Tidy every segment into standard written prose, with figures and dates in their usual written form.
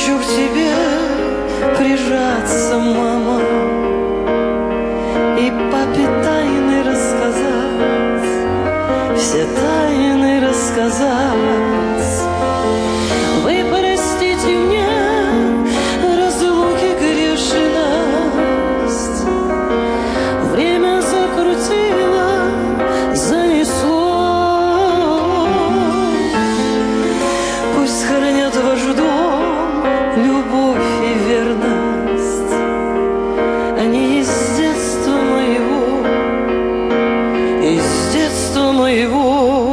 Хочу к тебе прижаться, мама, и папе тайны рассказать, все тайны рассказать. Вы простите мне разлуки грешность, время закрутило, занесло. Пусть хранят ваш дом любовь и верность, они из детства моего, из детства моего.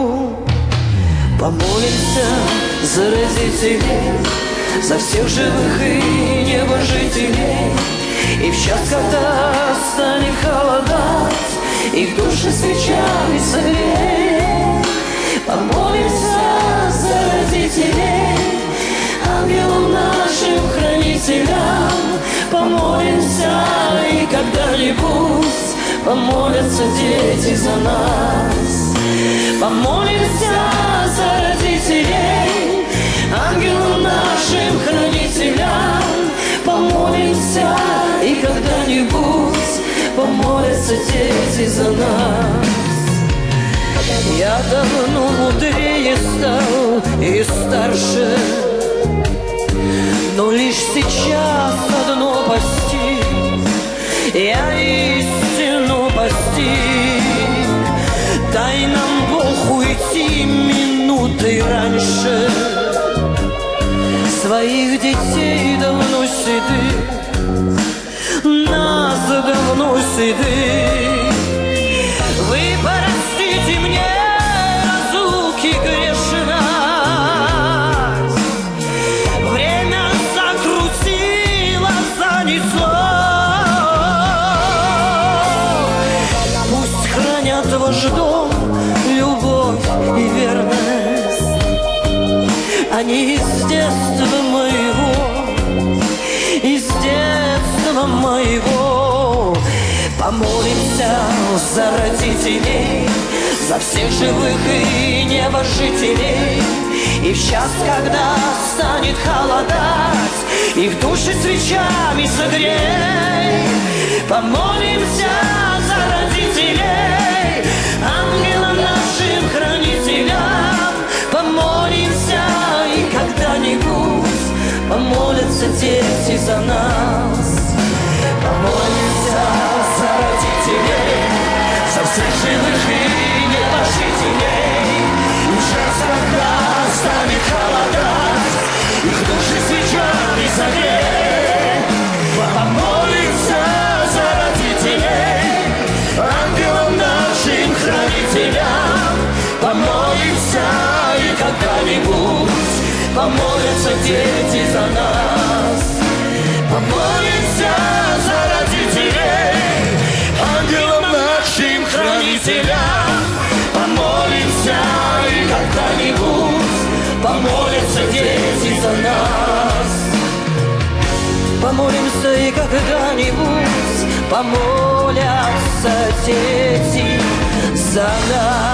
Помолимся за родителей, за всех живых и небожителей, и в час, когда станет холодать, их души свечами согрей. Помолимся за родителей, ангелам нашим хранителям. Помолимся, и когда-нибудь помолятся дети за нас. Помолимся за родителей, ангелам нашим хранителям. Помолимся, и когда-нибудь помолятся дети за нас. Я давно мудрее стал и старше, но лишь сейчас одно постиг, я истину постиг. Дай нам, Бог, уйти минутой раньше, своих детей давно седых, нас давно седых. Вы простите мне разлуки грешность, время закрутило, занесло. Пусть хранят ваш дом любовь и верность, они из детства моего, из детства моего. Помолимся за родителей, за всех живых и небожителей, и в час, когда станет холодать, их души свечами согрей. Помолимся за родителей, ангелам нашим хранителям. Помолимся, и когда-нибудь помолятся дети за нас. Помолимся за родителей, за всех живых и небожителей, и в час, когда станет холодать, их души свечами согрей. Помолимся за родителей, ангелам нашим хранителям. Помолимся, и когда-нибудь помолятся дети за нас. Помолимся за родителей, ангелам нашим хранителям. Помолимся, и когда-нибудь помолятся дети за нас. Помолимся, и когда-нибудь помолятся дети за нас.